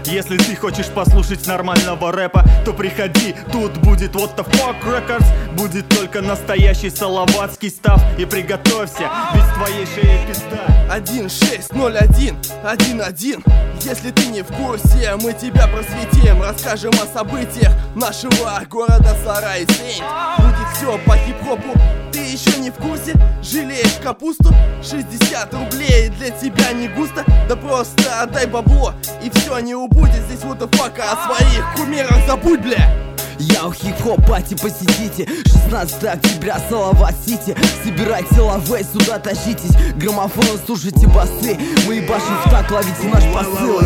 Если ты хочешь послушать нормального рэпа, то приходи, тут будет What the Fuck Records. Будет только настоящий салаватский став. И приготовься, ведь в твоей шее пизда. 160111. Если ты не в курсе, мы тебя просветим. Расскажем о событиях нашего города Сарай-Сейнт. Будет все по хип-хопу. Ты еще не в курсе? Жалеешь капусту? 60 рублей для тебя не густо? Да просто отдай бабло, и все не убудет. Здесь what the fuck, о своих кумирах забудь, бля. Я у хип-хоп пати, посидите. 16 октября, Салават-Сити. Собирайте лавей, сюда тащитесь. Граммофон, слушайте басы. Мы ебашим в так, ловите наш посыл.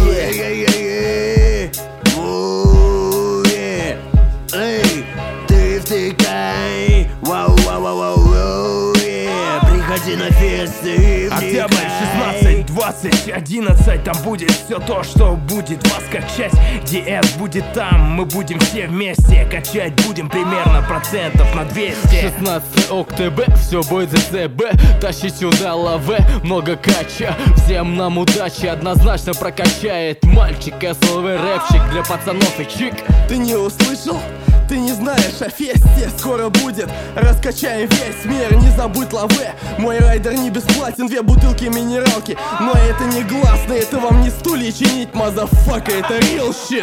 Эй, ты втыкай. Вау-вау-вау-вау. Приходи на фест и Октябрь 16, 20, 11. Там будет все то, что будет вас как часть. DS будет там, мы будем все вместе. Качать будем примерно процентов на 200. 16 октября, все будет ЗЦБ. Тащи сюда лаве, много кача. Всем нам удачи, однозначно прокачает мальчик. СЛВ рэпчик для пацанов и чик. Ты не услышал? Ты не знаешь о фесте, скоро будет. Раскачаем весь мир, не забудь лаве. Мой райдер не бесплатен, 2 бутылки минералки. Но это не гласно, это вам не стулья чинить, мазафака, это real shit.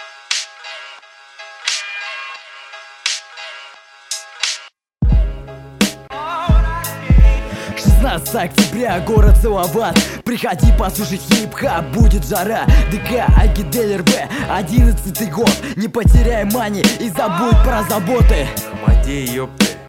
16 октября, город Салават. Приходи послушать хип-хап, будет жара. ДК, Агидель РБ, 11-й год. Не потеряй мани и забудь про заботы. Хамади, ёпты.